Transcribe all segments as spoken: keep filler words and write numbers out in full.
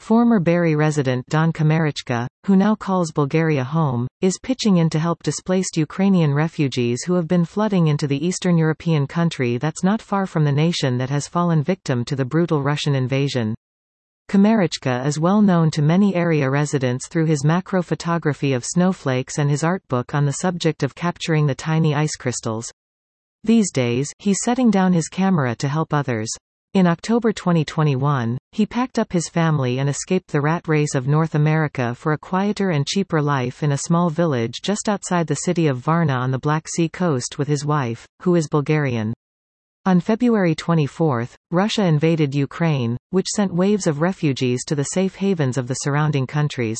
Former Bari resident Don Kamarichka, who now calls Bulgaria home, is pitching in to help displaced Ukrainian refugees who have been flooding into the Eastern European country that's not far from the nation that has fallen victim to the brutal Russian invasion. Kamarichka is well known to many area residents through his macro photography of snowflakes and his art book on the subject of capturing the tiny ice crystals. These days, he's setting down his camera to help others. In October twenty twenty-one, he packed up his family and escaped the rat race of North America for a quieter and cheaper life in a small village just outside the city of Varna on the Black Sea coast with his wife, who is Bulgarian. On February twenty-fourth, Russia invaded Ukraine, which sent waves of refugees to the safe havens of the surrounding countries.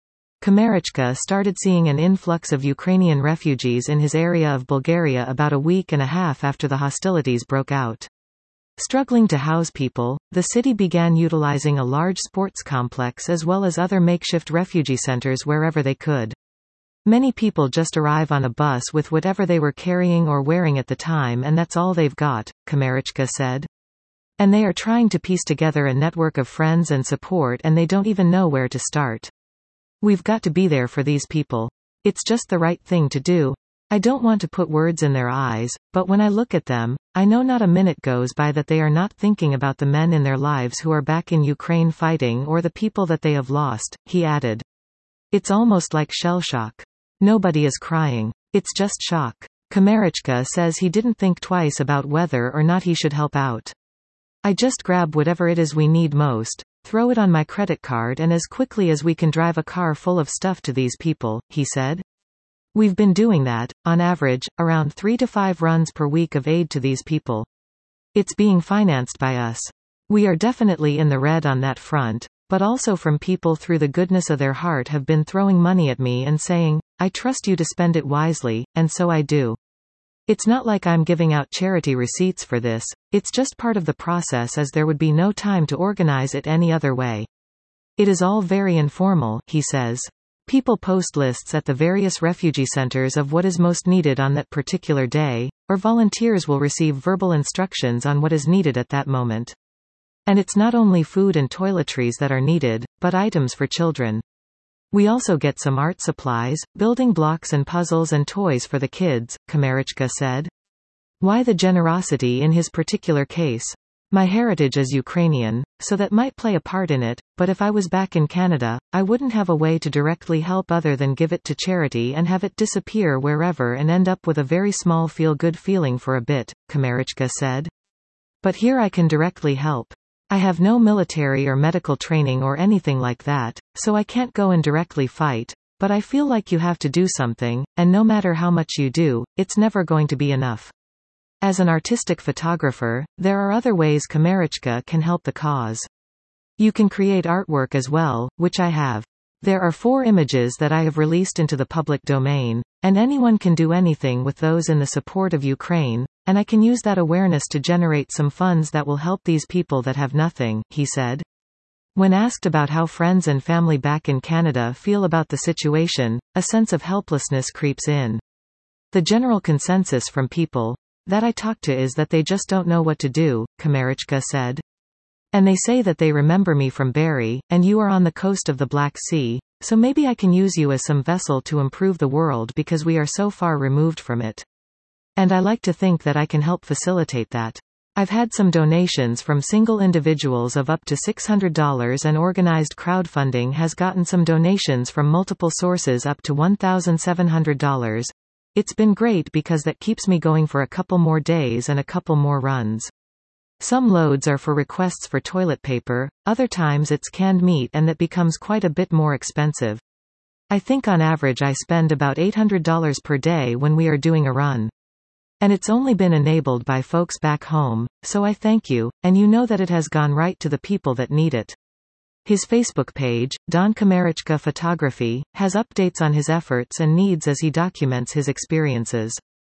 Kamarichka started seeing an influx of Ukrainian refugees in his area of Bulgaria about a week and a half after the hostilities broke out. Struggling to house people, the city began utilizing a large sports complex as well as other makeshift refugee centers wherever they could. Many people just arrive on a bus with whatever they were carrying or wearing at the time, and that's all they've got, Kamarichka said. And they are trying to piece together a network of friends and support, and they don't even know where to start. We've got to be there for these people. It's just the right thing to do. I don't want to put words in their eyes, but when I look at them, I know not a minute goes by that they are not thinking about the men in their lives who are back in Ukraine fighting or the people that they have lost, he added. It's almost like shell shock. Nobody is crying. It's just shock. Kamarichka says he didn't think twice about whether or not he should help out. I just grab whatever it is we need most, throw it on my credit card, and as quickly as we can drive a car full of stuff to these people, he said. We've been doing that, on average, around three to five runs per week of aid to these people. It's being financed by us. We are definitely in the red on that front, but also from people through the goodness of their heart have been throwing money at me and saying, I trust you to spend it wisely, and so I do. It's not like I'm giving out charity receipts for this, it's just part of the process as there would be no time to organize it any other way. It is all very informal, he says. People post lists at the various refugee centers of what is most needed on that particular day, or volunteers will receive verbal instructions on what is needed at that moment. And it's not only food and toiletries that are needed, but items for children. We also get some art supplies, building blocks and puzzles and toys for the kids, Kamarichka said. Why the generosity in his particular case? My heritage is Ukrainian, so that might play a part in it, but if I was back in Canada, I wouldn't have a way to directly help other than give it to charity and have it disappear wherever and end up with a very small feel-good feeling for a bit, Kamarichka said. But here I can directly help. I have no military or medical training or anything like that, so I can't go and directly fight, but I feel like you have to do something, and no matter how much you do, it's never going to be enough. As an artistic photographer, there are other ways Kamarichka can help the cause. You can create artwork as well, which I have. There are four images that I have released into the public domain, and anyone can do anything with those in the support of Ukraine, and I can use that awareness to generate some funds that will help these people that have nothing, he said. When asked about how friends and family back in Canada feel about the situation, a sense of helplessness creeps in. The general consensus from people that I talk to is that they just don't know what to do, Kamarichka said. And they say that they remember me from Bari, and you are on the coast of the Black Sea, so maybe I can use you as some vessel to improve the world because we are so far removed from it. And I like to think that I can help facilitate that. I've had some donations from single individuals of up to six hundred dollars, and organized crowdfunding has gotten some donations from multiple sources up to one thousand seven hundred dollars. It's been great because that keeps me going for a couple more days and a couple more runs. Some loads are for requests for toilet paper, other times it's canned meat, and that becomes quite a bit more expensive. I think on average I spend about eight hundred dollars per day when we are doing a run. And it's only been enabled by folks back home, so I thank you, and you know that it has gone right to the people that need it. His Facebook page, Don Kamarichka Photography, has updates on his efforts and needs as he documents his experiences.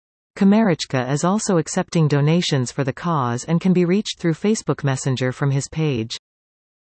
Kamarichka is also accepting donations for the cause and can be reached through Facebook Messenger from his page.